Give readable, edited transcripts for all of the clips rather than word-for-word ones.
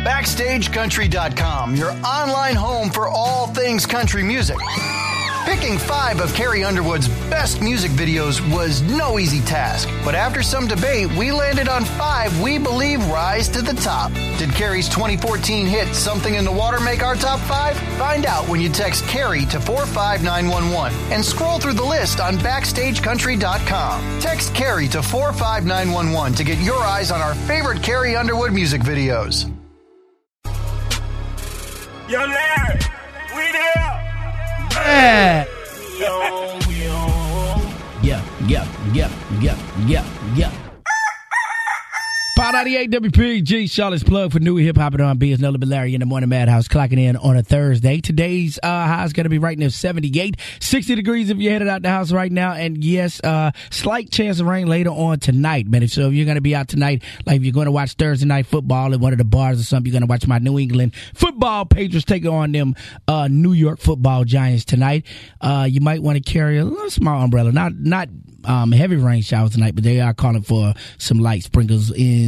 BackstageCountry.com, your online home for all things country music. Picking 5 of Carrie Underwood's best music videos was no easy task, but after some debate, we landed on 5 we believe rise to the top. Did Carrie's 2014 hit Something in the Water make our top 5? Find out when you text Carrie to 45911 and scroll through the list on BackstageCountry.com. Text Carrie to 45911 to get your eyes on our favorite Carrie Underwood music videos. Yo, Larry, we there. Yeah. Power 98 WPG, Charlotte's plug for new hip hop and R&B is Nola Larry in the Morning Madhouse, clocking in on a Thursday. Today's high is going to be right near 78, 60 degrees if you're headed out the house right now. And yes, slight chance of rain later on tonight, man. So if you're going to be out tonight, like if you're going to watch Thursday night football at one of the bars or something, you're going to watch my New England football Patriots take on them New York football Giants tonight. You might want to carry a little small umbrella, not heavy rain showers tonight, but they are calling for some light sprinkles in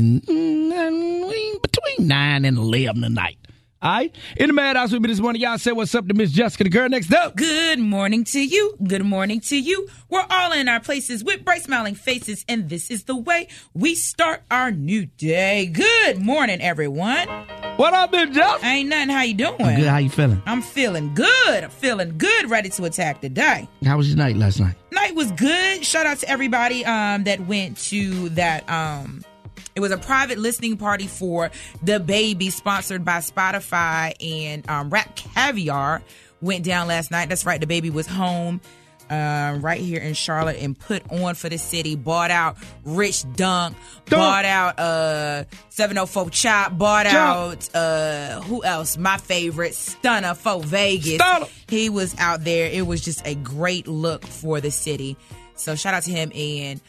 between 9 and 11 tonight. All right? In the Madhouse with me this morning, y'all say what's up to Miss Jessica, the girl next up. Good morning to you. Good morning to you. We're all in our places with bright smiling faces, and this is the way we start our new day. Good morning, everyone. What up, Miss Jeff? Ain't nothing. How you doing? I'm good. How you feeling? I'm feeling good. I'm feeling good, ready to attack the day. How was your night last night? Night was good. Shout out to everybody that went to that it was a private listening party for The Baby, sponsored by Spotify, and Rap Caviar went down last night. That's right, The Baby was home right here in Charlotte and put on for the city. Bought out Rich Dunk, bought out 704 Chop, bought out who else? My favorite, Stunner for Vegas. Stunner. He was out there. It was just a great look for the city. So shout out to him, and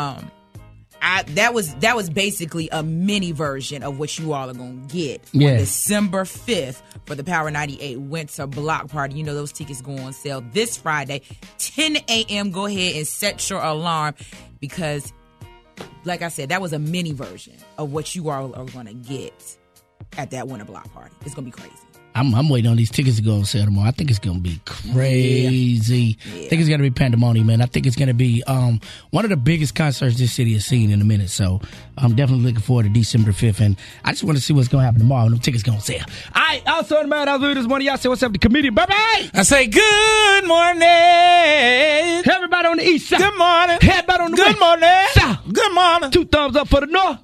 that was basically a mini version of what you all are going to get on December 5th for the Power 98 Winter Block Party. You know those tickets go on sale this Friday, 10 a.m. Go ahead and set your alarm because, like I said, that was a mini version of what you all are going to get at that Winter Block Party. It's going to be crazy. I'm waiting on these tickets to go on sale tomorrow. I think it's going to be crazy. Yeah. I think it's going to be pandemonium, man. I think it's going to be one of the biggest concerts this city has seen in a minute. So I'm definitely looking forward to December 5th. And I just want to see what's going to happen tomorrow when them tickets go on sale. All right. Also in the Madhouse with this morning, y'all say what's up to comedian. Bye-bye. I say good morning. Everybody on the east side. Good morning. Everybody on the good west morning. South. Good morning. 2 thumbs up for the north.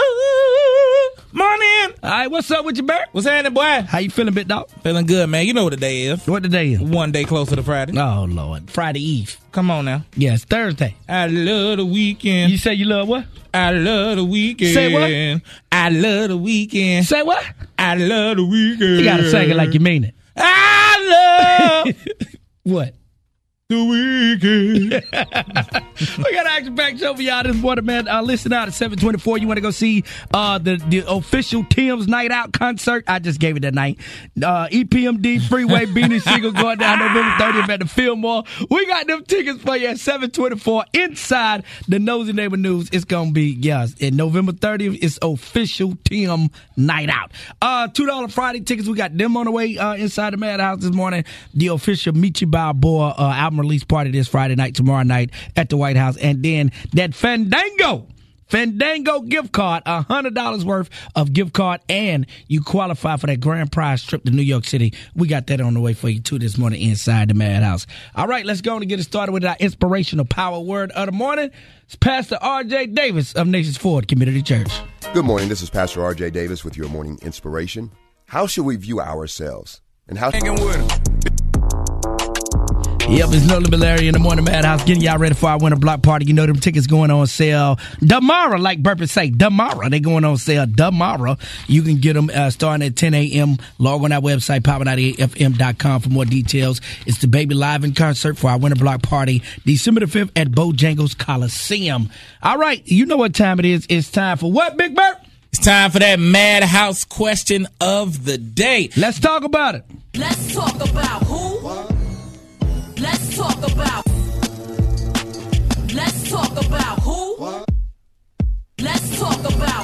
Good morning. All right. What's up with you, Bert? What's happening, boy? How you feeling, big dog? Feeling good, man. You know what the day is. What the day is? One day closer to Friday. Oh, Lord. Friday Eve. Come on now. Yes, Thursday. I love the weekend. You say you love what? I love the weekend. Say what? I love the weekend. Say what? I love the weekend. You gotta sing it like you mean it. I love what? The weekend. We got an action-packed show for y'all this morning, man. Listen out at 7:24. You want to go see the official Tim's Night Out concert? I just gave it that night. EPMD Freeway Beanie Siegel going down November 30th at the Fillmore. We got them tickets for you at 7:24 inside the Nosy Neighbor News. It's going to be, in November 30th, it's official Tim Night Out. $2 Friday tickets. We got them on the way inside the Madhouse this morning. The official Michi Balboa album release party this Friday night, tomorrow night at the White House. And then that Fandango gift card, $100 worth of gift card, and you qualify for that grand prize trip to New York City. We got that on the way for you too this morning inside the Madhouse. All right, let's go and get it started with our inspirational power word of the morning. It's Pastor R.J. Davis of Nations Ford Community Church. Good morning. This is Pastor R.J. Davis with your morning inspiration. How should we view ourselves? And how Yep, it's Nola Larry in the Morning Madhouse getting y'all ready for our Winter Block Party. You know them tickets going on sale tomorrow, like Burpee say, tomorrow. They going on sale tomorrow. You can get them starting at 10 a.m. Log on our website, power98fm.com for more details. It's the Baby Live in concert for our Winter Block Party, December the 5th at Bojangles Coliseum. All right, you know what time it is. It's time for what, Big Bert? It's time for that Madhouse question of the day. Let's talk about it. Let's talk about who? Let's talk about. Let's talk about who? Let's talk about.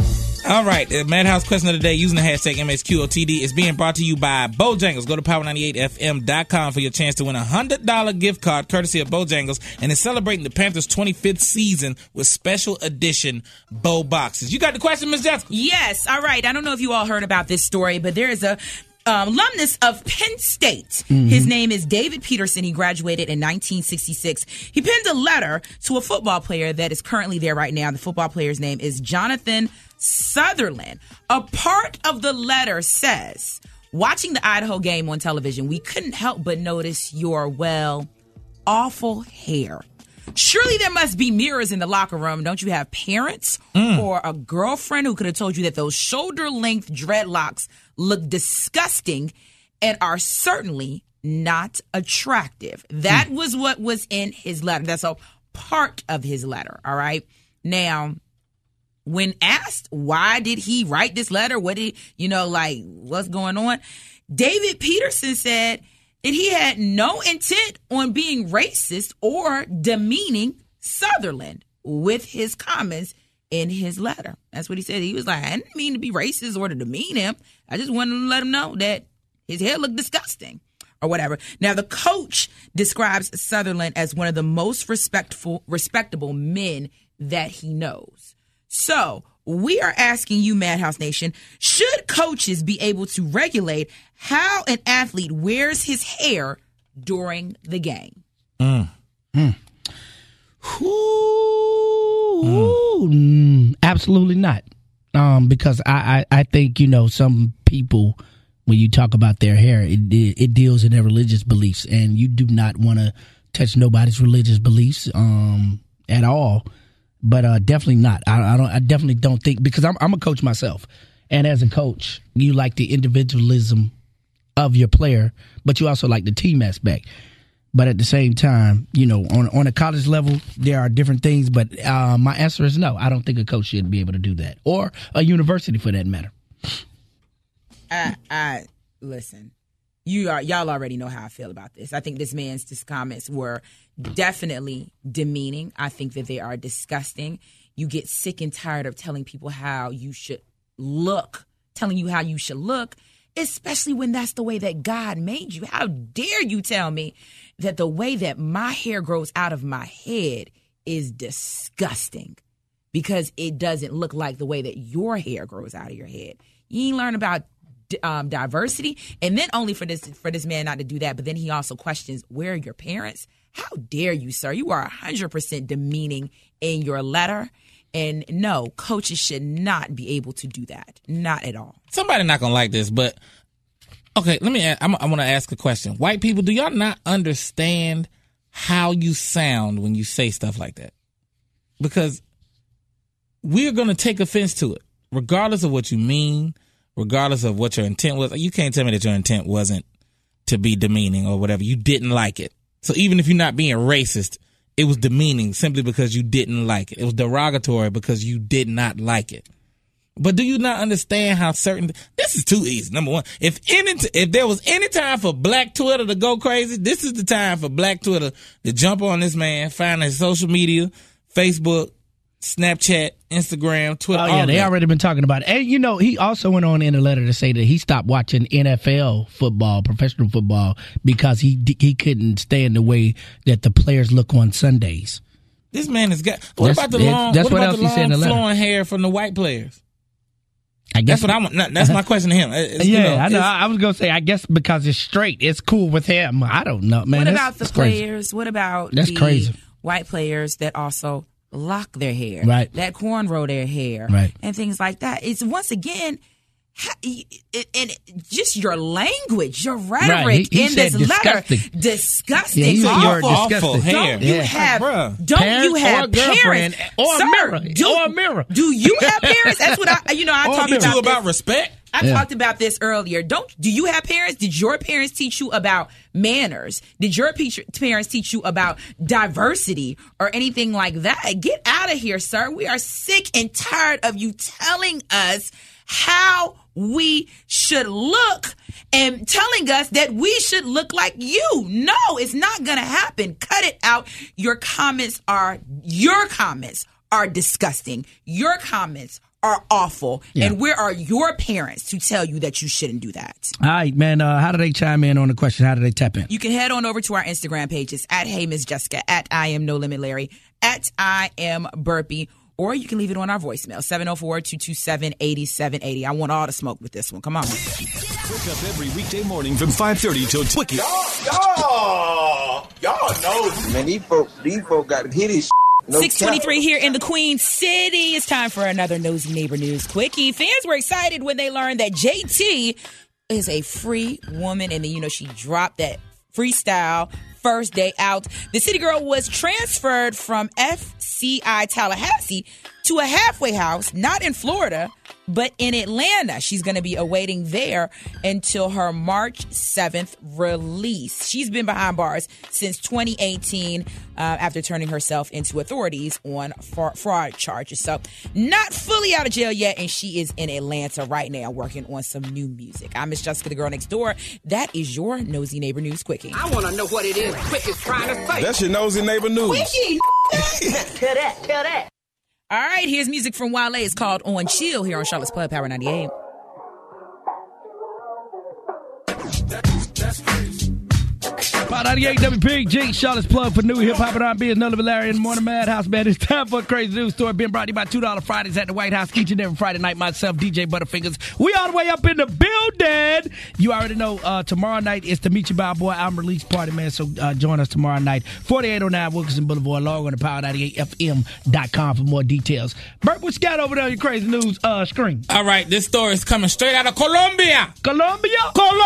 All right, the Madhouse question of the day using the hashtag MSQOTD is being brought to you by Bojangles. Go to Power98FM.com for your chance to win a $100 gift card courtesy of Bojangles, and is celebrating the Panthers' 25th season with special edition Bo boxes. You got the question, Ms. Jessica? Yes. All right. I don't know if you all heard about this story, but there is a alumnus of Penn State. His name is David Peterson. He graduated in 1966. He penned a letter to a football player that is currently there right now. The football player's name is Jonathan Sutherland. A part of the letter says, watching the Idaho game on television, we couldn't help but notice your, well, awful hair. Surely there must be mirrors in the locker room. Don't you have parents or a girlfriend who could have told you that those shoulder-length dreadlocks look disgusting and are certainly not attractive? That was what was in his letter. That's a part of his letter, all right? Now, when asked why did he write this letter, what did, what's going on? David Peterson said that he had no intent on being racist or demeaning Sutherland with his comments in his letter. That's what he said. He was like, I didn't mean to be racist or to demean him. I just wanted to let him know that his hair looked disgusting or whatever. Now, the coach describes Sutherland as one of the most respectable men that he knows. So we are asking you, Madhouse Nation, should coaches be able to regulate how an athlete wears his hair during the game? Absolutely not. Because I think, some people, when you talk about their hair, it deals in their religious beliefs, and you do not want to touch nobody's religious beliefs at all. But definitely not. I definitely don't think, because I'm a coach myself, and as a coach, you like the individualism of your player, but you also like the team aspect. But at the same time, on a college level, there are different things. But my answer is no. I don't think a coach should be able to do that, or a university for that matter. Listen. Y'all already know how I feel about this. I think this man's comments were definitely demeaning. I think that they are disgusting. You get sick and tired of telling people how you should look, especially when that's the way that God made you. How dare you tell me that the way that my hair grows out of my head is disgusting because it doesn't look like the way that your hair grows out of your head. You ain't learn about diversity, and then only for this man not to do that, but then he also questions, where are your parents? How dare you, sir? You are 100% demeaning in your letter, and no, coaches should not be able to do that, not at all. Somebody not gonna like this, but okay, let me. I want to ask a question. White people, do y'all not understand how you sound when you say stuff like that? Because we're gonna take offense to it, regardless of what you mean. Regardless of what your intent was. You can't tell me that your intent wasn't to be demeaning or whatever. You didn't like it. So even if you're not being racist, it was demeaning simply because you didn't like it. It was derogatory because you did not like it. But do you not understand how this is too easy. Number one, if there was any time for Black Twitter to go crazy, this is the time for Black Twitter to jump on this man, find his social media, Facebook, Snapchat, Instagram, Twitter. Oh, yeah, they already been talking about it. And, he also went on in a letter to say that he stopped watching NFL football, professional football, because he couldn't stand the way that the players look on Sundays. This man has got... What about the long flowing hair from the white players? I guess that's what I want. That's my question to him. I know. I was going to say, I guess because it's straight, it's cool with him. I don't know, man. What about the players? Crazy. What about the white players that also lock their hair, right? That cornrow their hair, right? And things like that. It's once again, and just your language, your rhetoric right. he in this disgusting. Letter, disgusting, yeah, awful hair. Don't you have parents or a mirror? Do you have parents? That's what I talked about respect. I talked about this earlier. Do you have parents? Did your parents teach you about manners? Did your parents teach you about diversity or anything like that? Get out of here, sir. We are sick and tired of you telling us how we should look and telling us that we should look like you. No, it's not going to happen. Cut it out. Your comments are disgusting. Your comments are awful. Yeah. And where are your parents to tell you that you shouldn't do that? All right, man. How do they chime in on the question? How do they tap in? You can head on over to our Instagram pages at Hey Miss Jessica, at I Am No Limit Larry, at I Am Burpee, or you can leave it on our voicemail, 704-227-8780. I want all the smoke with this one. Come on. Wake up every weekday morning from 5:30 till Twickie. Y'all know. Man, these folk got to hit his. No 6:23 here in the Queen City. It's time for another Nosy Neighbor News Quickie. Fans were excited when they learned that JT is a free woman, and then she dropped that freestyle first day out. The city girl was transferred from FCI Tallahassee to a halfway house, not in Florida, but in Atlanta. She's going to be awaiting there until her March 7th release. She's been behind bars since 2018 after turning herself into authorities on fraud charges. So not fully out of jail yet, and she is in Atlanta right now working on some new music. I'm Miss Jessica, the girl next door. That is your Nosy Neighbor News Quickie. I want to know what it is Quick is trying to say. That's your Nosy Neighbor News. Quickie, tell that. All right, here's music from Wale. It's called On Chill here on Charlotte's Plug Power 98. Power 98 WPG, Charlotte's Plug for new hip hop and R&B is None of Larry in the Morning Madhouse, man. It's time for a crazy news story being brought to you by $2 Fridays at the White House each and every Friday night. Myself, DJ Butterfingers. We all the way up in the building. You already know tomorrow night is the Meet Your Bow Boy album release party, man. So join us tomorrow night, 4809 Wilkinson Boulevard. Log on to power98fm.com for more details. Bert, what you got over there on your crazy news screen? All right, this story is coming straight out of Colombia. Colombia,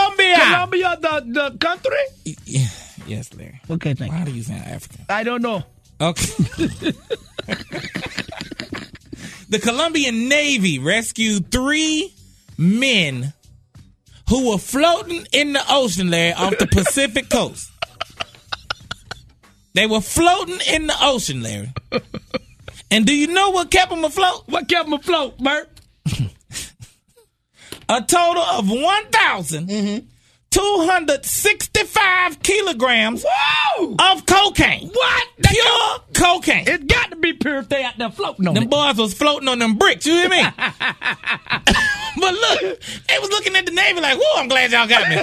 the country? Yes, Larry. Okay, thank you. Why do you sound African? I don't know. Okay. The Colombian Navy rescued 3 men who were floating in the ocean, Larry, off the Pacific coast. They were floating in the ocean, Larry. And do you know what kept them afloat? What kept them afloat, Bert? A total of 1,265 kilograms of cocaine. What? Pure cocaine. It's got to be pure if they out there floating on them it. boys was floating on them bricks, you hear me? But look, they was looking at the Navy like, whoa, I'm glad y'all got me.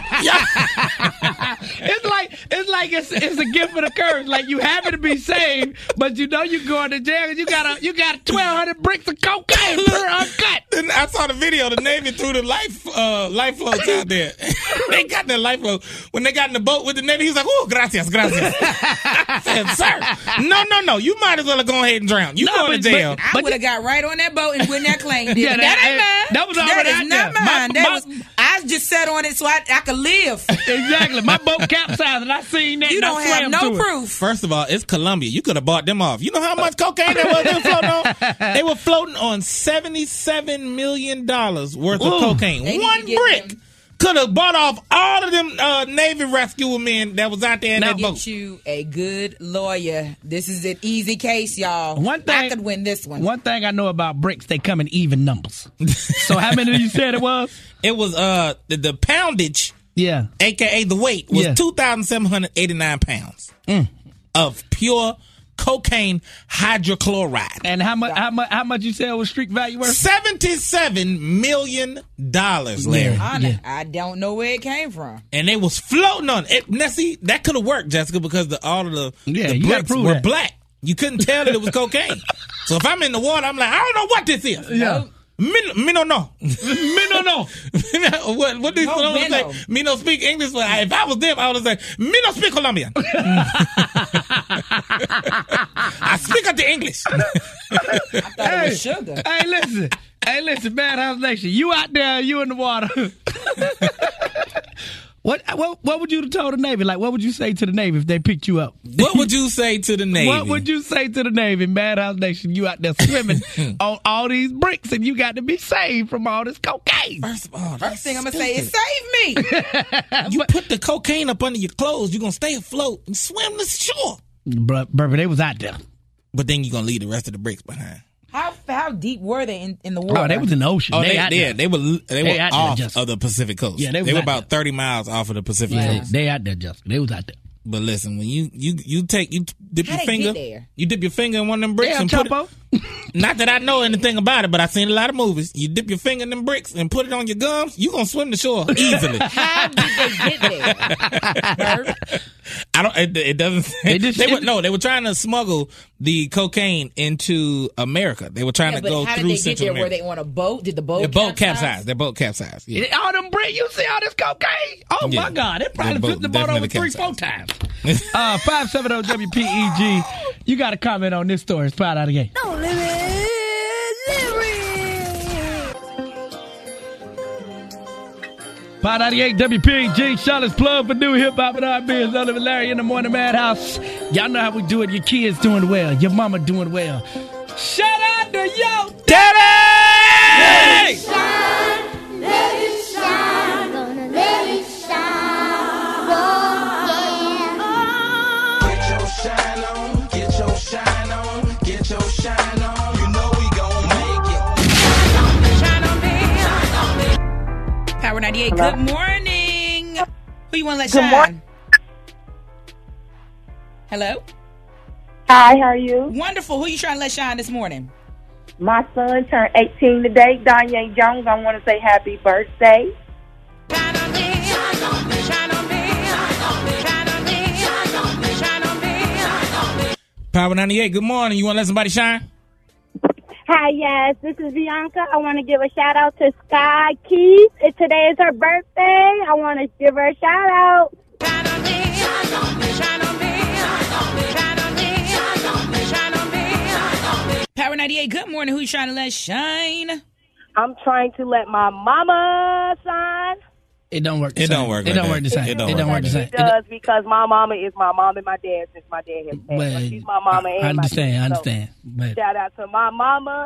It's a gift and a curse. Like, you happen to be saved, but you know you're going to jail and you got 1,200 bricks of cocaine pure uncut. And I saw the video. The Navy threw the life floats out there. They got their life float. When they got in the boat with the Navy, he was like, oh, gracias. I said, sir, no. You might as well have gone ahead and drowned. You going to jail. I would have got right on that boat and wouldn't have claimed it. Yeah, that ain't mine. That was already that out is there. not mine. I just sat on it so I could live. Exactly. My boat capsized and I seen that. You don't have no proof. First of all, it's Colombia. You could have bought them off. You know how much cocaine they were floating on? They were floating on $77 million worth of cocaine. One brick could have bought off all of them Navy rescue men that was out there in that boat. Get you a good lawyer. This is an easy case, y'all. I could win this one. One thing I know about bricks, they come in even numbers. So how many you said it was? It was the poundage, yeah, aka the weight was 2,789 pounds of pure cocaine hydrochloride. And how much you said was street value worth? $77 million, Larry. I don't know where it came from. And they was floating on it. Now, see, that could have worked, Jessica, because all of the bricks were black. You couldn't tell that it was cocaine. So if I'm in the water, I'm like, I don't know what this is. Yeah. Me no know. Me no know. What do you say? Me no speak English. But if I was them, I would have said, me no speak Colombian. I speak of the English. I thought it was sugar. Hey, listen, Madhouse Nation. You out there, you in the water. What would you have told the Navy? Like, what would you say to the Navy if they picked you up? What would you say to the Navy? What would you say to the Navy, Madhouse Nation? You out there swimming on all these bricks and you got to be saved from all this cocaine. First of all, first thing I'm going to say is save me. You put the cocaine up under your clothes, you're going to stay afloat and swim to shore. But they was out there. But then you're going to leave the rest of the bricks behind. How deep were they in the water? Oh, they was in the ocean. Oh, they were off of the Pacific coast. Yeah, they were about 30 miles off of the Pacific coast. They out there, Justin. They was out there. But listen, when you dip your How they finger, get there? you dip your finger in one of them bricks Yeah, and put it. Chapo. Not that I know anything about it, but I've seen a lot of movies. You dip your finger in them bricks and put it on your gums, you gonna swim the shore easily. How did they get there? I don't. It doesn't. They were trying to smuggle the cocaine into America. They were trying to But go how did through they get Central there? Were America. they on a boat? Did the boat? Their boat capsized. Their boat capsized. Yeah. All them bricks, you see all this cocaine? Oh Yeah. my God, they probably The boat flipped the boat over definitely 3-4 times. 570 WPEG. You got a comment on this story? It's Proud Out of the Gate. Proud Out of the Gate, WPEG, Charlotte's plug for new hip hop and R&B is Oliver Larry in the Morning Madhouse. Y'all know how we do it. Your kids doing well. Your mama doing well. Shout out to yo, daddy! Let it shine, let it shine, gonna let it shine. Oh, yeah. Get your shine on, get your shine on, get your shine on. You know we gon' make it. Shine on me. Power 98. Good morning. Who you want to let shine? morning. Hello. Hi, how are you? Wonderful. Who you trying to let shine this morning? My son turned 18 today, Danye Jones. I want to say happy birthday. Shine on me. Shine on me. Shine on me. Shine on me. Shine on me. Power 98. Good morning. You want to let somebody shine? Hi, yes, this is Bianca. I want to give a shout out to Sky Keith. Today is her birthday. I want to give her a shout out. Shine on me. Shine on me. Shine on me. Shine on me. Shine on me. Shine on me. Power 98. Good morning. Who you trying to let shine? I'm trying to let my mama shine. It don't work the It same. don't work It like don't that. work the same. It It don't don't work work the same. It does because my mama is my mom and my dad since my dad has passed. Well, She's my mama and I my understand. dad. I understand. So, But shout out to my mama.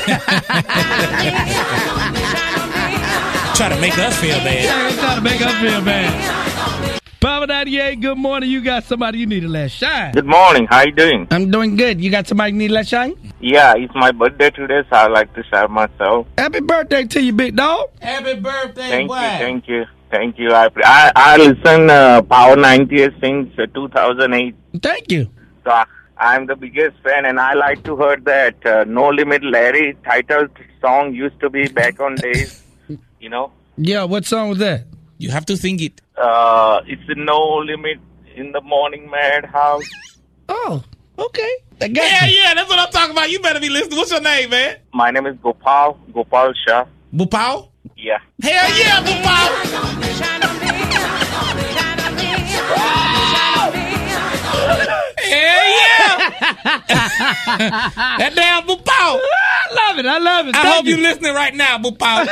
Try to make us feel bad. they trying to make us feel bad. Power 98. Good morning. You got somebody you need to let shine. Good morning. How you doing? I'm doing good. You got somebody you need to let shine? Yeah, it's my birthday today, so I'd like to shout myself. Happy birthday to you, big dog. Happy birthday, Thank boy. you, thank you, thank you. I listen Power 98 since 2008. Thank you. So I'm the biggest fan, and I like to hear that No Limit Larry titled song used to be back on days. You know, Yeah, what song was that? You have to sing it. it's No Limit in the Morning Madhouse. Oh, okay. Yeah, that's what I'm talking about. You better be listening. What's your name, man? My name is Gopal Shah. Bupal? Yeah. Hell yeah, Bupal! Hell yeah! That damn Bupal! I love it. I love it. I Thank hope you. you're listening right now, Bupal.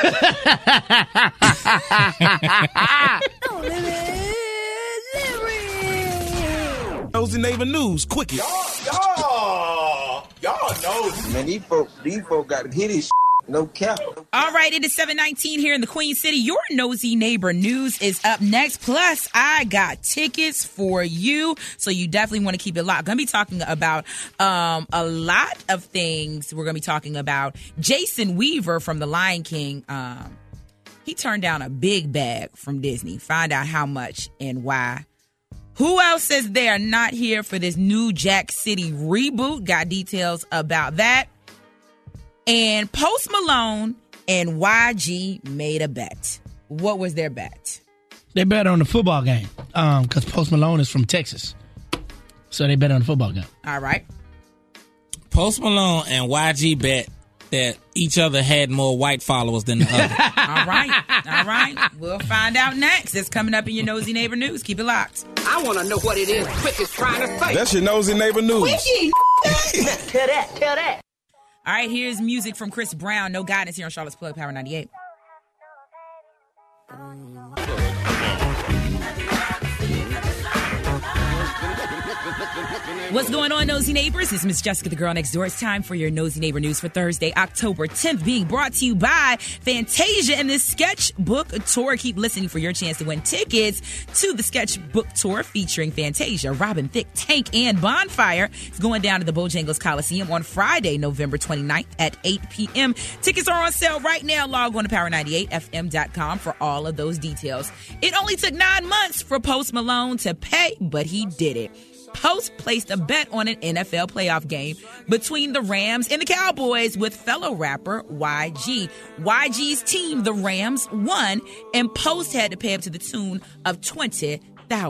Nosy Neighbor News, quickie. Y'all know. Man, these folk got to hit his no cap. All right, it is 7:19 here in the Queen City. Your nosy neighbor news is up next. Plus, I got tickets for you, so you definitely want to keep it locked. Going to be talking about a lot of things. We're going to be talking about Jason Weaver from The Lion King. He turned down a big bag from Disney. Find out how much and why. Who else says they are not here for this new Jack City reboot? Got details about that. And Post Malone and YG made a bet. What was their bet? They bet on the football game because Post Malone is from Texas. So they bet on the football game. All right. Post Malone and YG bet that each other had more white followers than the other. All right. We'll find out next. It's coming up in your Nosy Neighbor News. Keep it locked. I want to know what it is Quick is trying to say. That's your Nosy Neighbor News. Tell that. All right, here's music from Chris Brown. No Guidance here on Charlotte's Plug, Power 98. What's going on, Nosy Neighbors? It's Miss Jessica, the girl next door. It's time for your Nosy Neighbor News for Thursday, October 10th, being brought to you by Fantasia and the Sketchbook Tour. Keep listening for your chance to win tickets to the Sketchbook Tour featuring Fantasia, Robin Thicke, Tank, and Bonfire. It's going down to the Bojangles Coliseum on Friday, November 29th at 8 p.m. Tickets are on sale right now. Log on to power98fm.com for all of those details. It only took 9 months for Post Malone to pay, but he did it. Post placed a bet on an NFL playoff game between the Rams and the Cowboys with fellow rapper YG. YG's team, the Rams, won, and Post had to pay up to the tune of $20,000.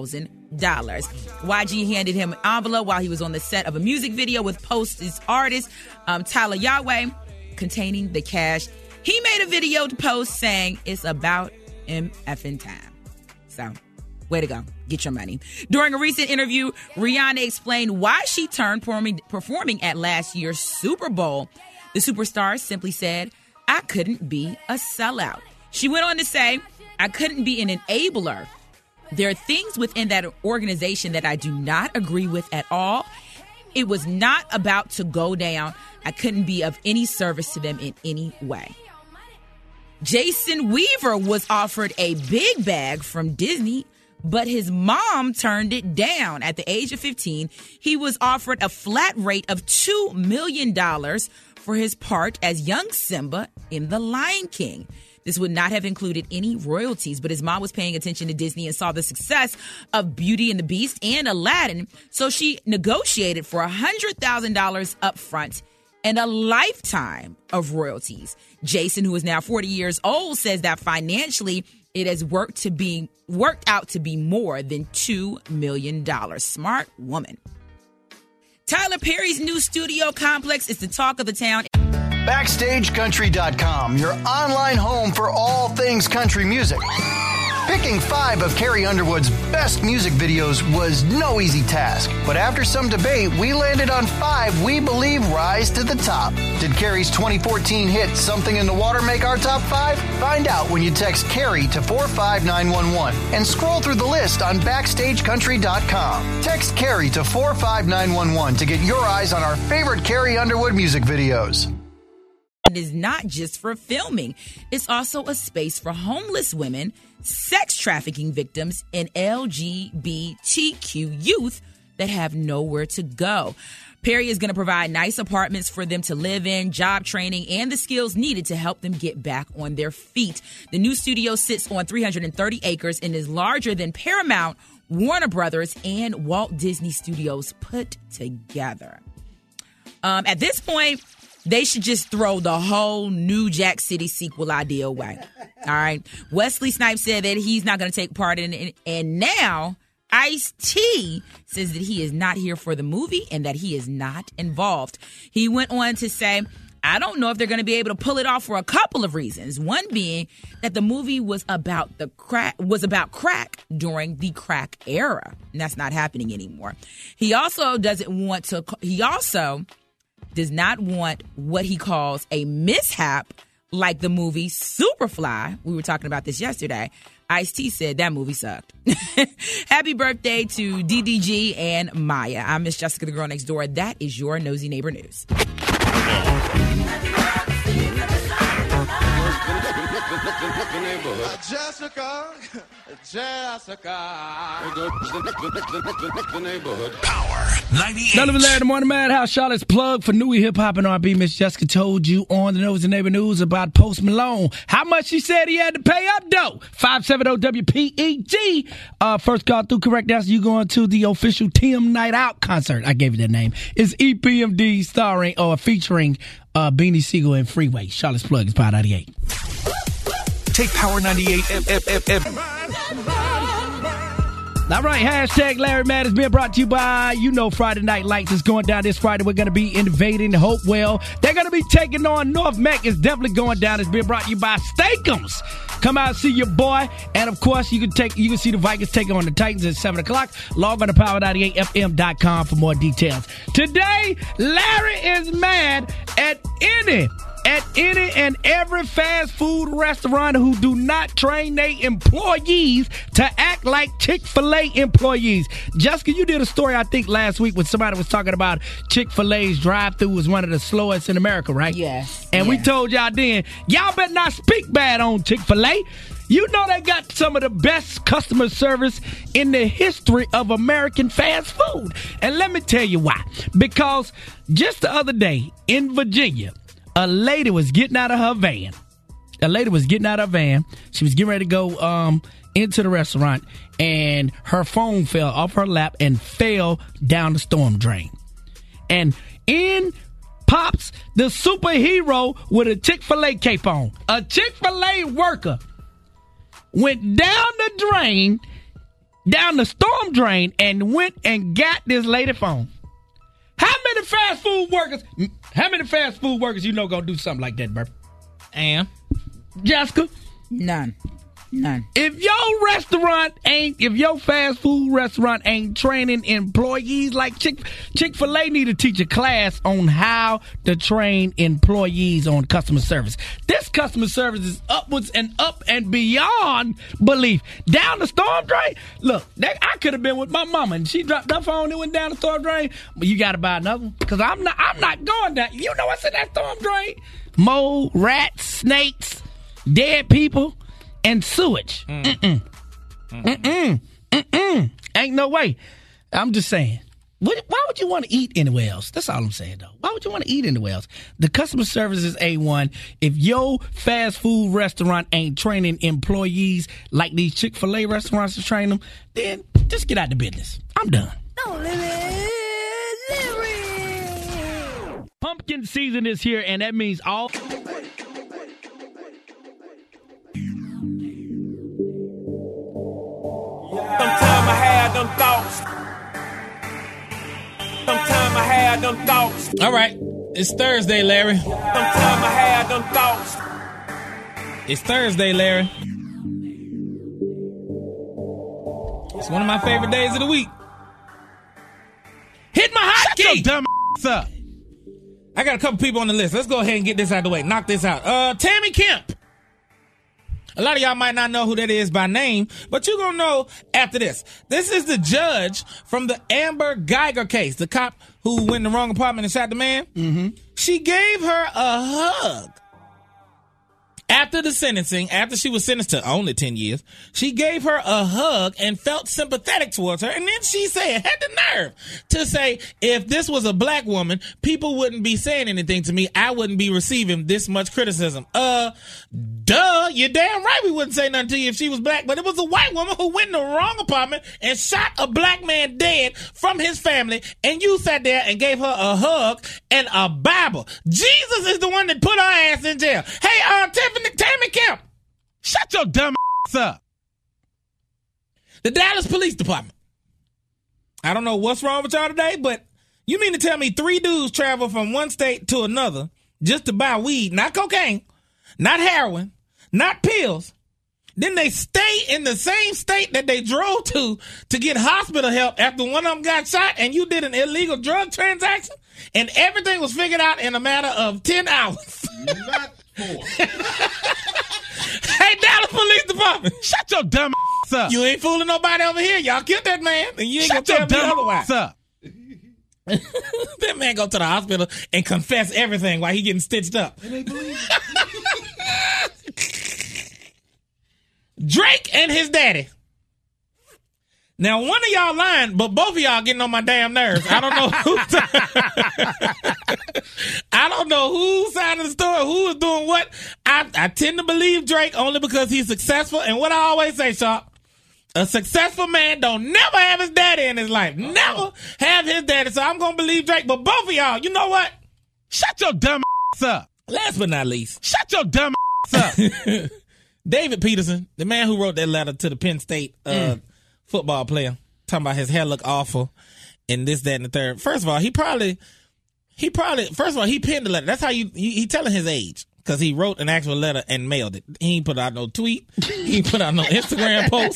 YG handed him an envelope while he was on the set of a music video with Post's artist, Tyler Yahweh, containing the cash. He made a video to Post saying it's about MFing time. So, way to go. Get your money. During a recent interview, Rihanna explained why she turned performing at last year's Super Bowl. The superstar simply said, "I couldn't be a sellout." She went on to say, "I couldn't be an enabler. There are things within that organization that I do not agree with at all. It was not about to go down. I couldn't be of any service to them in any way." Jason Weaver was offered a big bag from Disney, but his mom turned it down. At the age of 15, he was offered a flat rate of $2 million for his part as young Simba in The Lion King. This would not have included any royalties, but his mom was paying attention to Disney and saw the success of Beauty and the Beast and Aladdin, so she negotiated for $100,000 up front and a lifetime of royalties. Jason, who is now 40 years old, says that financially it has worked out to be more than $2 million. Smart woman. Tyler Perry's new studio complex is the talk of the town. BackstageCountry.com, your online home for all things country music. Picking 5 of Carrie Underwood's best music videos was no easy task, but after some debate, we landed on 5 we believe rise to the top. Did Carrie's 2014 hit Something in the Water make our top 5? Find out when you text Carrie to 45911 and scroll through the list on BackstageCountry.com. Text Carrie to 45911 to get your eyes on our favorite Carrie Underwood music videos. It is not just for filming. It's also a space for homeless women, sex trafficking victims, and LGBTQ youth that have nowhere to go. Perry is going to provide nice apartments for them to live in, job training, and the skills needed to help them get back on their feet. The new studio sits on 330 acres and is larger than Paramount, Warner Brothers, and Walt Disney Studios put together. At this point, they should just throw the whole New Jack City sequel idea away. All right. Wesley Snipes said that he's not going to take part in it. And now Ice-T says that he is not here for the movie and that he is not involved. He went on to say, "I don't know if they're going to be able to pull it off for a couple of reasons. One being that the movie was about crack during the crack era. And that's not happening anymore. He also does not want what he calls a mishap like the movie Superfly. We were talking about this yesterday. Ice-T said that movie sucked." Happy birthday to DDG and Maya. I'm Miss Jessica, the girl next door. That is your Nosy Neighbor News. Jessica. Power 98. None of it Larry the Morning Madhouse, Charlotte's plug for new hip hop and R&B. Miss Jessica told you on the Nosy Neighbor News about Post Malone. How much she said he had to pay up, though? 570-WPEG. First call through, correct answer. You going to the official Tim Night Out concert. I gave you that name. It's EPMD starring or featuring Beanie Siegel and Freeway. Charlotte's plug is Power 98. Take Power 98 FM. All right, hashtag Larry Mad is being brought to you by, Friday Night Lights is going down this Friday. We're going to be invading Hopewell. They're going to be taking on North Mac. It's definitely going down. It's being brought to you by Steakums. Come out and see your boy. And, of course, you can see the Vikings taking on the Titans at 7 o'clock. Log on to power98fm.com for more details. Today, Larry is mad at any at any and every fast food restaurant who do not train their employees to act like Chick-fil-A employees. Jessica, you did a story, I think, last week when somebody was talking about Chick-fil-A's drive-thru was one of the slowest in America, right? Yes. And we told y'all then, y'all better not speak bad on Chick-fil-A. You know they got some of the best customer service in the history of American fast food. And let me tell you why. Because just the other day in Virginia, a lady was getting out of her van. She was getting ready to go into the restaurant, and her phone fell off her lap and fell down the storm drain. And in pops the superhero with a Chick-fil-A cape on. A Chick-fil-A worker went down the drain, down the storm drain, and went and got this lady phone. How many fast food workers you know gonna do something like that, Burp? And Jessica? None. If your fast food restaurant ain't training employees like Chick-fil-A need to teach a class on how to train employees on customer service. This customer service is upwards and up and beyond belief. Down the storm drain? Look, I could have been with my mama and she dropped her phone and went down the storm drain. But you got to buy another one because I'm not going down. You know what's in that storm drain? Mold, rats, snakes, dead people, and sewage. Ain't no way. I'm just saying. Why would you want to eat anywhere else? That's all I'm saying, though. Why would you want to eat anywhere else? The customer service is A1. If your fast food restaurant ain't training employees like these Chick-fil-A restaurants to train them, then just get out the business. I'm done. Pumpkin season is here, and that means all... Sometime I had them thoughts. All right. It's Thursday, Larry. Sometime I had them thoughts. It's Thursday, Larry. It's one of my favorite days of the week. Hit my hot key. Shut your dumb ass up. I got a couple people on the list. Let's go ahead and get this out of the way. Knock this out. Tammy Kemp. A lot of y'all might not know who that is by name, but you're going to know after this. This is the judge from the Amber Geiger case, the cop who went in the wrong apartment and shot the man. Mm-hmm. She gave her a hug. After the sentencing, after she was sentenced to only 10 years, she gave her a hug and felt sympathetic towards her. And then she said, had the nerve to say, if this was a black woman, people wouldn't be saying anything to me. I wouldn't be receiving this much criticism. Duh, you're damn right we wouldn't say nothing to you if she was black. But it was a white woman who went in the wrong apartment and shot a black man dead from his family. And you sat there and gave her a hug and a Bible. Jesus is the one that put her ass in jail. Hey, Tammy Kemp, shut your dumb ass up. The Dallas Police Department. I don't know what's wrong with y'all today, but you mean to tell me 3 dudes travel from one state to another just to buy weed, not cocaine, not heroin, not pills. Then they stay in the same state that they drove to get hospital help after one of them got shot, and you did an illegal drug transaction, and everything was figured out in a matter of 10 hours. Not 4. Hey, Dallas Police Department, shut your dumb ass up. You ain't fooling nobody over here. Y'all killed that man, and you ain't gonna tell me otherwise. Up. That man go to the hospital and confess everything while he getting stitched up. And they believe it. Drake and his daddy. Now, one of y'all lying, but both of y'all getting on my damn nerves. I don't know I don't know whose side of the story, who is doing what. I tend to believe Drake only because he's successful. And what I always say, Sharp, a successful man don't never have his daddy in his life. Never have his daddy. So I'm going to believe Drake. But both of y'all, you know what? Shut your dumb ass up. Last but not least. Shut your dumb ass up. David Peterson, the man who wrote that letter to the Penn State football player, talking about his hair look awful and this, that, and the third. First of all, he penned the letter. That's how he telling his age. Because he wrote an actual letter and mailed it. He ain't put out no tweet. He ain't put out no Instagram post.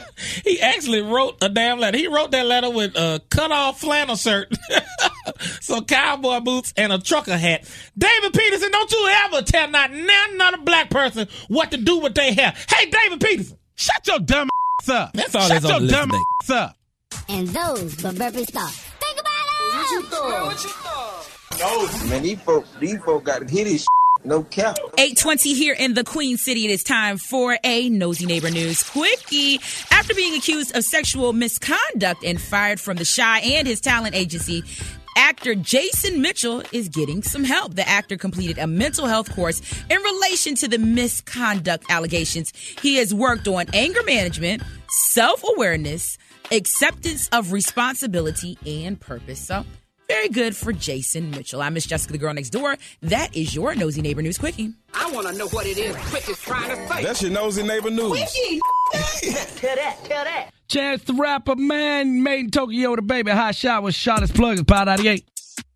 He actually wrote a damn letter. He wrote that letter with a cut-off flannel shirt. So some cowboy boots, and a trucker hat. David Peterson, don't you ever tell not another black person what to do with their hair. Hey, David Peterson, shut your dumb ass up. That's all that's on the list today. Shut your dumb ass up. And those were burpee thoughts. Think about it. What you thought? No, man, these folk got to hit his no cap. 8:20 here in the Queen City. It is time for a Nosy Neighbor News Quickie. After being accused of sexual misconduct and fired from the Chi and his talent agency, actor Jason Mitchell is getting some help. The actor completed a mental health course in relation to the misconduct allegations. He has worked on anger management, self-awareness, acceptance of responsibility, and purpose. So, very good for Jason Mitchell. I'm Miss Jessica, the girl next door. That is your Nosy Neighbor News Quickie. I want to know what it is Quick is trying to say. That's your Nosy Neighbor News. Quickie. Tell that. Chance the Rapper, man, made in Tokyo, the baby. Hot shot was shot as plug as Power 98.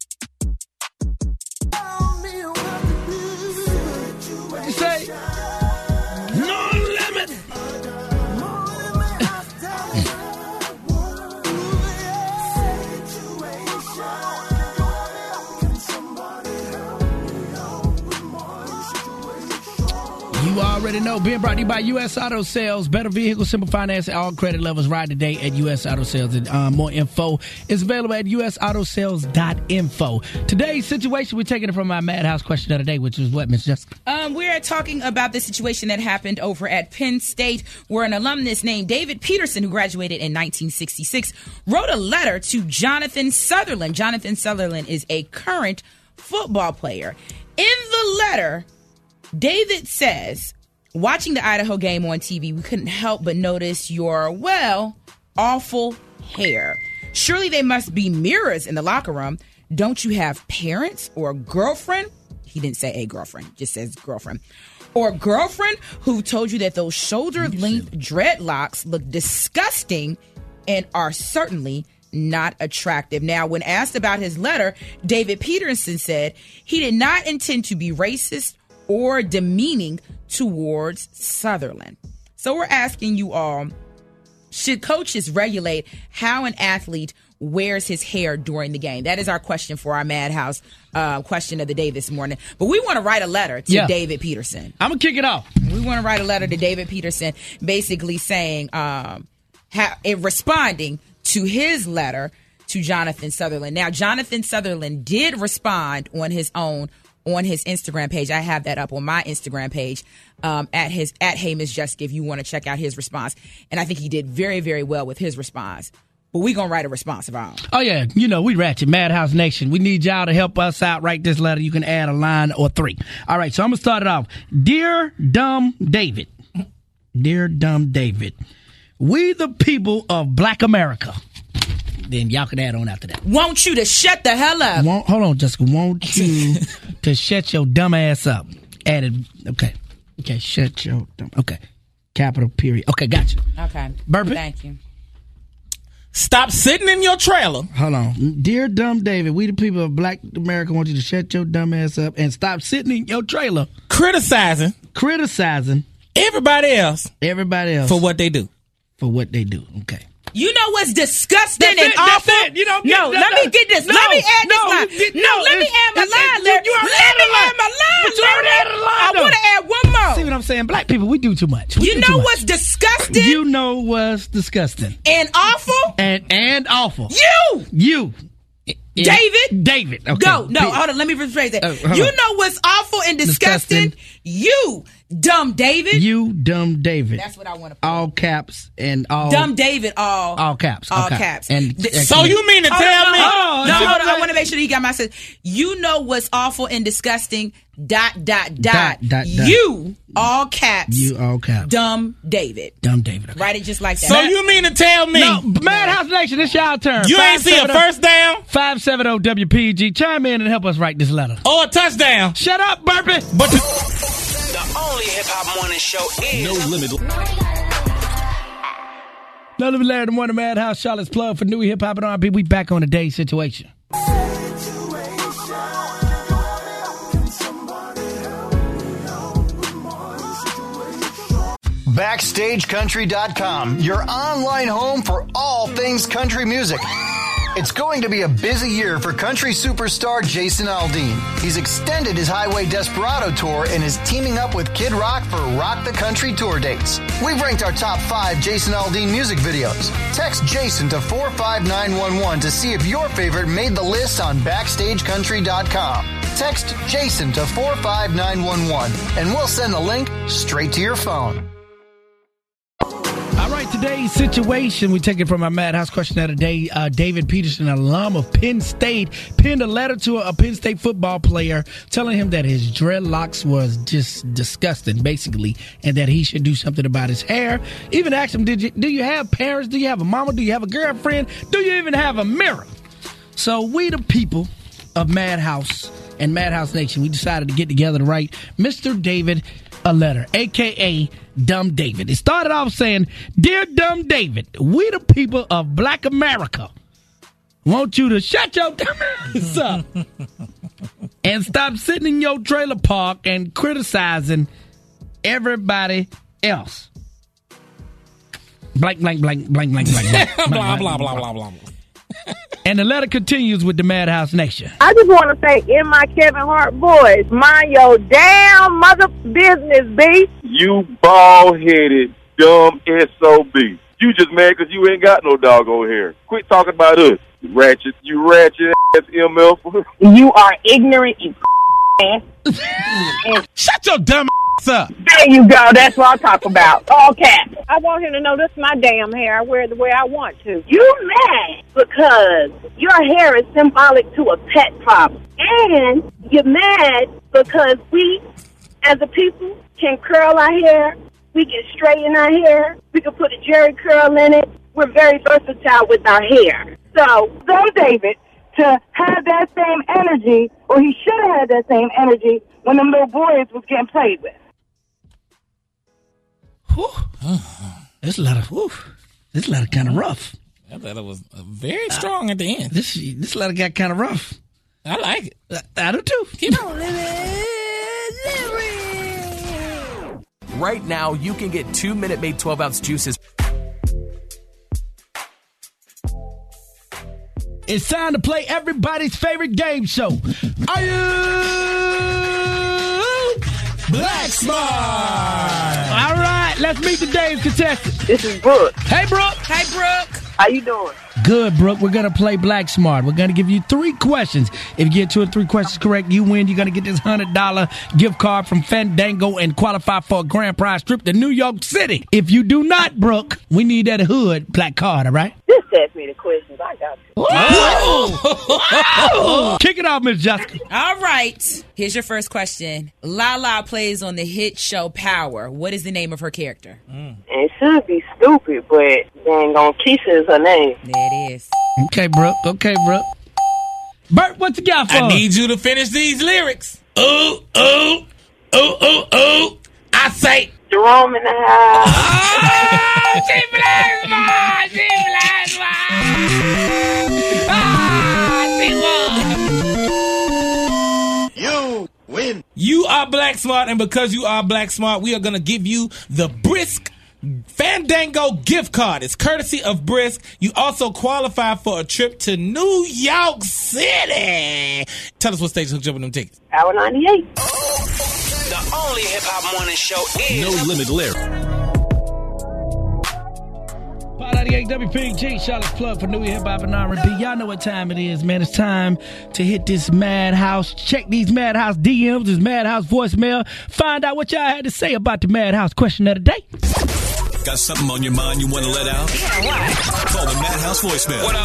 What you say? No limit. You already know. Being brought to you by U.S. Auto Sales. Better vehicle, simple finance, all credit levels. Ride today at U.S. Auto Sales. And more info is available at usautosales.info. Today's situation, we're taking it from my Madhouse question of the day, which is what, Miss Jessica? We're talking about the situation that happened over at Penn State, where an alumnus named David Peterson, who graduated in 1966, wrote a letter to Jonathan Sutherland. Jonathan Sutherland is a current football player. In the letter, David says, watching the Idaho game on TV, we couldn't help but notice your, awful hair. Surely they must be mirrors in the locker room. Don't you have parents or a girlfriend? He didn't say a girlfriend, just says girlfriend. Or girlfriend who told you that those shoulder-length dreadlocks look disgusting and are certainly not attractive. Now, when asked about his letter, David Peterson said he did not intend to be racist or demeaning towards Sutherland. So we're asking you all, should coaches regulate how an athlete wears his hair during the game? That is our question for our Madhouse question of the day this morning. But we want to write a letter to David Peterson. I'm going to kick it off. We want to write a letter to David Peterson basically saying, responding to his letter to Jonathan Sutherland. Now, Jonathan Sutherland did respond on his own on his Instagram page. I have that up on my Instagram page at Hey Miss Jessica if you want to check out his response. And I think he did very, very well with his response. But we're going to write a response of our own. Oh, yeah. You know, we ratchet. Madhouse Nation. We need y'all to help us out. Write this letter. You can add a line or three. All right, so I'm going to start it off. Dear Dumb David. Dear Dumb David. We the people of Black America. Then y'all can add on after that. Want you to shut the hell up. Hold on, Jessica. Want you to shut your dumb ass up. Added. Okay, shut your dumb. Okay. Capital period. Okay, gotcha. Okay. Burpee. Thank you. Stop sitting in your trailer. Hold on. Dear Dumb David, we the people of Black America want you to shut your dumb ass up and stop sitting in your trailer. Criticizing everybody else. For what they do. Okay. You know what's disgusting and awful? Let me get this. Let me add this line. Let me add my line. I want to add one more. See what I'm saying? Black people, we do too much. You know what's disgusting? You know what's disgusting. And awful? And awful. You. David. Okay. No, hold on. Let me rephrase it. You know what's awful and disgusting? You, dumb David. You, dumb David. That's what I want to put. All caps and all. Dumb David, all caps. All caps. And so you mean to tell me? Hold on. I want to make sure that he got my sense. You know what's awful and disgusting? ... You, all caps. You, all caps. Dumb David. Okay. Write it just like that. So you mean to tell me? No, Madhouse Nation, it's y'all turn. You ain't see a first down? 570 WPG. Chime in and help us write this letter. Or a touchdown. Shut up, Burpee. But the only hip-hop morning show is No Limit. No Limit Larry, the Morning Madhouse, Charlotte's plug for new hip-hop and R&B. We back on today's situation. BackstageCountry.com, your online home for all things country music. It's going to be a busy year for country superstar Jason Aldean. He's extended his Highway Desperado tour and is teaming up with Kid Rock for Rock the Country tour dates. We've ranked our top 5 Jason Aldean music videos. Text Jason to 45911 to see if your favorite made the list on BackstageCountry.com. Text Jason to 45911 and we'll send the link straight to your phone. All right, today's situation, we take it from our Madhouse question of the day. David Peterson, an alum of Penn State, penned a letter to a Penn State football player telling him that his dreadlocks was just disgusting, basically, and that he should do something about his hair. Even asked him, do you have parents? Do you have a mama? Do you have a girlfriend? Do you even have a mirror? So we, the people of Madhouse and Madhouse Nation, we decided to get together to write Mr. David a letter, a.k.a. Dumb David. It started off saying, Dear Dumb David, we the people of Black America want you to shut your dumb ass up and stop sitting in your trailer park and criticizing everybody else. Blank, blank, blank, blank, blank, blank, blank. Blah, blah, blah, blah, blah. And the letter continues with the Madhouse Nation. I just want to say in my Kevin Hart voice, mind your damn mother business, B. You bald-headed, dumb SOB. You just mad because you ain't got no doggone hair. Quit talking about us, you ratchet ass MF. You are ignorant, you ass. Shut your dumb ass up. There you go. That's what I'm talking about. All caps. I want him to know this is my damn hair. I wear it the way I want to. You mad because your hair is symbolic to a pet problem. And you're mad because we, as a people, can curl our hair. We can straighten our hair. We can put a jerry curl in it. We're very versatile with our hair. So, David, to have that same energy, or he should have had that same energy when them little boys was getting played with. This letter kind of rough. That letter was very strong at the end. This letter got kind of rough. I like it. I do too. Keep on Right now, you can get 2 Minute Maid 12-ounce juices. It's time to play everybody's favorite game show. Are you Black Smart? All right, let's meet today's contestant. This is Brooke. Hey, Brooke. Hey, Brooke. How you doing? Good, Brooke. We're going to play Black Smart. We're going to give you 3 questions. If you get 2 or 3 questions correct, you win. You're going to get this $100 gift card from Fandango and qualify for a grand prize trip to New York City. If you do not, Brooke, we need that hood black card, all right? Just ask me the questions. I got you. Whoa! Kick it off, Miss Jessica. All right. Here's your first question. Lala plays on the hit show Power. What is the name of her character? It should be stupid, but dang on Keisha is her name. There it is. Okay, Brooke. Bert, what you got for us? I need you to finish these lyrics. Ooh, ooh, ooh, ooh, ooh. I say. Jerome in the house. Oh, she bless my. She won. You win. You are Black Smart, and because you are Black Smart, we are going to give you the Brisk Fandango gift card. It's courtesy of Brisk. You also qualify for a trip to New York City. Tell us what stage hooked you up with them tickets. Hour 98. The only hip-hop morning show is No Limit Larry. 598 WPG, Charlotte's plug for New Hip Hop and R&B. Y'all know what time it is, man. It's time to hit this Madhouse. Check these Madhouse DMs, this Madhouse voicemail. Find out what y'all had to say about the Madhouse question of the day. Got something on your mind you want to let out? Yeah, what? Call the Madhouse voicemail. What up?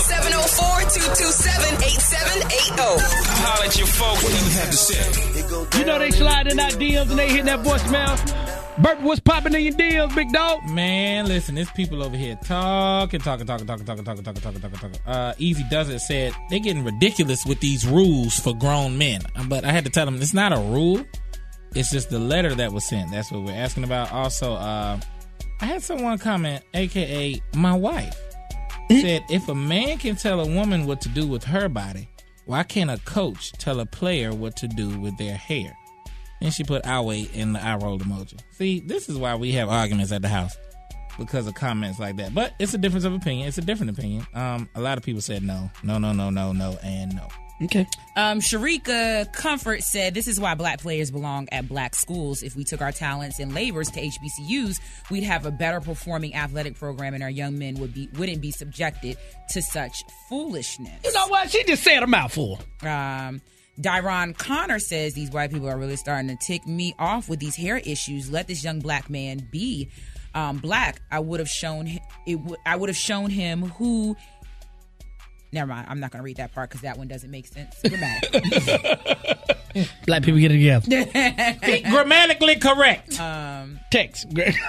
704-227-8780. Holla at your folks. What do you have to say? You know they slide in our DMs and they hitting that voicemail. Bert, what's popping in your DMs, big dog? Man, listen, there's people over here talking. Easy Does It said they're getting ridiculous with these rules for grown men. But I had to tell them it's not a rule. It's just the letter that was sent. That's what we're asking about. Also, I had someone comment, a.k.a. my wife, said if a man can tell a woman what to do with her body, why can't a coach tell a player what to do with their hair? And she put I wait in the eye roll emoji. See, this is why we have arguments at the house. because of comments like that. But it's a difference of opinion. It's a different opinion. A lot of people said no, and no. Okay. Sharika Comfort said, this is why black players belong at black schools. If we took our talents and labors to HBCUs, we'd have a better performing athletic program and our young men wouldn't be subjected to such foolishness. You know what? She just said a mouthful. Dyron Connor says, these white people are really starting to tick me off with these hair issues. Let this young black man be black. I would have shown him who... Never mind. I'm not going to read that part because that one doesn't make sense. Black people get it together. Grammatically correct. Text.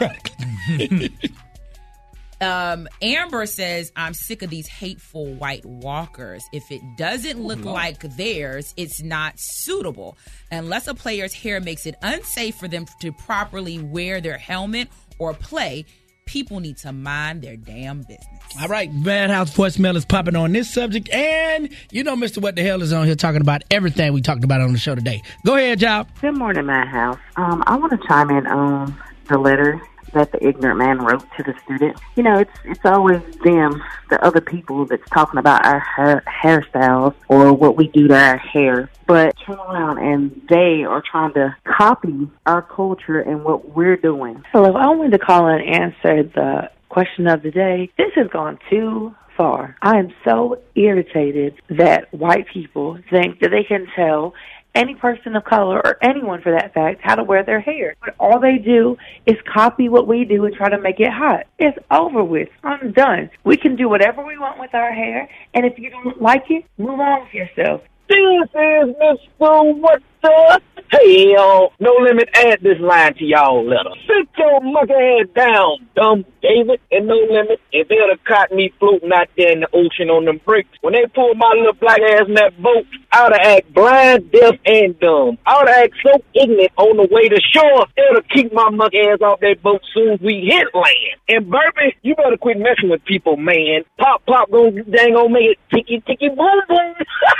Amber says, I'm sick of these hateful white walkers. If it doesn't look like theirs, it's not suitable. Unless a player's hair makes it unsafe for them to properly wear their helmet or play, people need to mind their damn business. All right, Madhouse voicemail is popping on this subject, and you know Mr. What the Hell is on here talking about everything we talked about on the show today. Go ahead, y'all. Good morning, Madhouse. I want to chime in on the letter that the ignorant man wrote to the student. You know, it's always them, the other people that's talking about our hairstyles or what we do to our hair. But turn around and they are trying to copy our culture and what we're doing. Hello, I wanted to call and answer the question of the day. This has gone too far. I am so irritated that white people think that they can tell any person of color, or anyone for that fact, how to wear their hair. But all they do is copy what we do and try to make it hot. It's over with. I'm done. We can do whatever we want with our hair, and if you don't like it, move on with yourself. This is Mr. What the Hell. No Limit add this line to y'all letter. Sit your monkey head down, dumb David, and No Limit, and they'd have caught me floating out there in the ocean on them bricks. When they pulled my little black ass in that boat, I would have act blind, deaf, and dumb. I would have act so ignorant on the way to shore, they would have kicked my monkey ass off that boat soon as we hit land. And Burpee, you better quit messing with people, man. Pop, gonna make it ticky, ticky, boom, boom.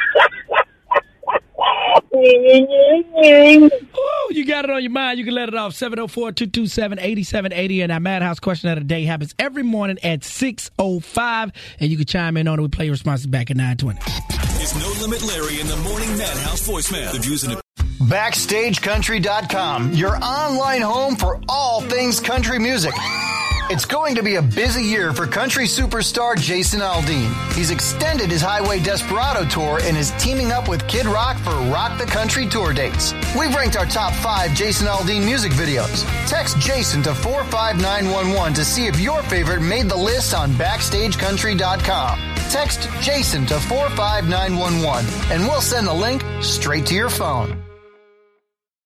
Oh, you got it on your mind. You can let it off. 704-227-8780. And our Madhouse question of the day happens every morning at 6:05. And you can chime in on it. We play your responses back at 9:20. It's No Limit Larry in the morning Madhouse voicemail. The views and BackstageCountry.com, your online home for all things country music. It's going to be a busy year for country superstar Jason Aldean. He's extended his Highway Desperado tour and is teaming up with Kid Rock for Rock the Country tour dates. We've ranked our top 5 Jason Aldean music videos. Text Jason to 45911 to see if your favorite made the list on BackstageCountry.com. Text Jason to 45911 and we'll send the link straight to your phone.